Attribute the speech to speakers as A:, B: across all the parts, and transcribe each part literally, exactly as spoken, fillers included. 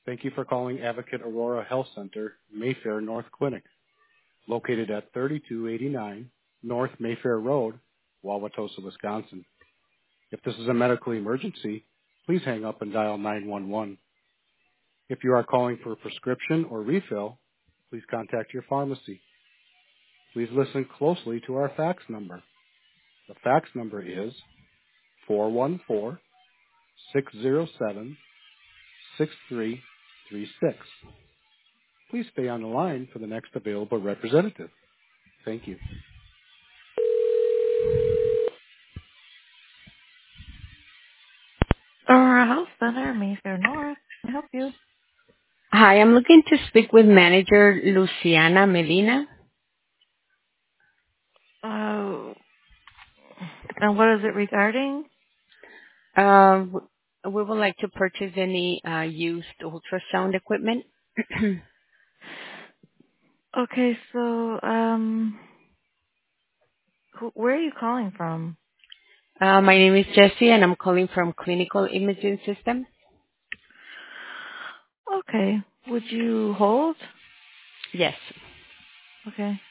A: Thank you for calling Advocate Aurora Health Center, Mayfair North Clinic, located at thirty-two eighty-nine North Mayfair Road, Wauwatosa, Wisconsin. If this is a medical emergency, please hang up and dial nine one one. If you are calling for a prescription or refill, please contact your pharmacy. Please listen closely to our fax number. The fax number is four one four, six zero seven, six three three six. Please stay on the line for the next available representative. Thank you. Aurora Health Center, Mayfair North. Can I help you?
B: Hi, I'm looking to speak with manager Luciana Medina.
A: Uh, and what is it regarding?
B: Uh, w- we would like to purchase any uh, used ultrasound equipment.
A: Okay, so um, who, where are you calling from?
B: uh, my name is Jessie, and I'm calling from Clinical Imaging System.
A: Okay, would you hold?
B: Yes.
A: Okay.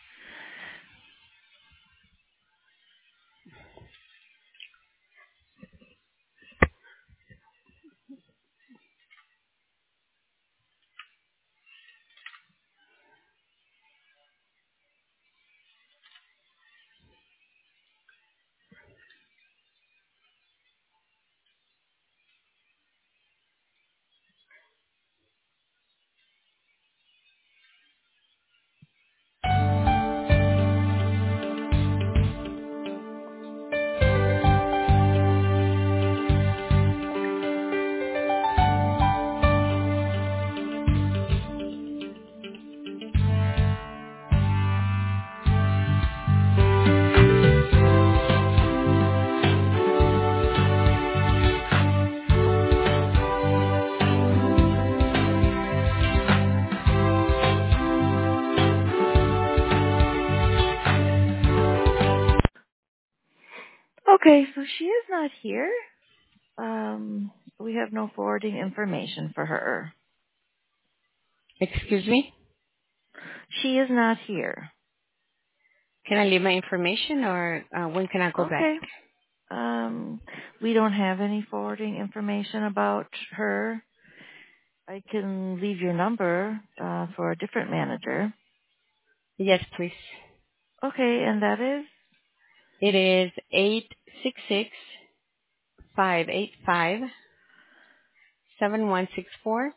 A: Okay, so she is not here. Um, we have no forwarding information for her.
B: Excuse me?
A: She is not here.
B: Can I leave my information, or uh, when can I go back?
A: Okay. Um, we don't have any forwarding information about her. I can leave your number uh, for a different manager.
B: Yes, please.
A: Okay, and that is?
B: It is eight six six, five eight five, seven one six four.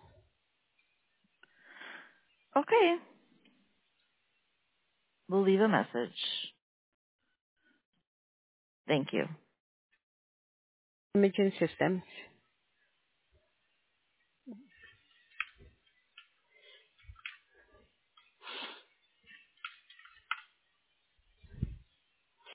A: Okay. We'll leave a message. Thank you.
B: Imaging Systems.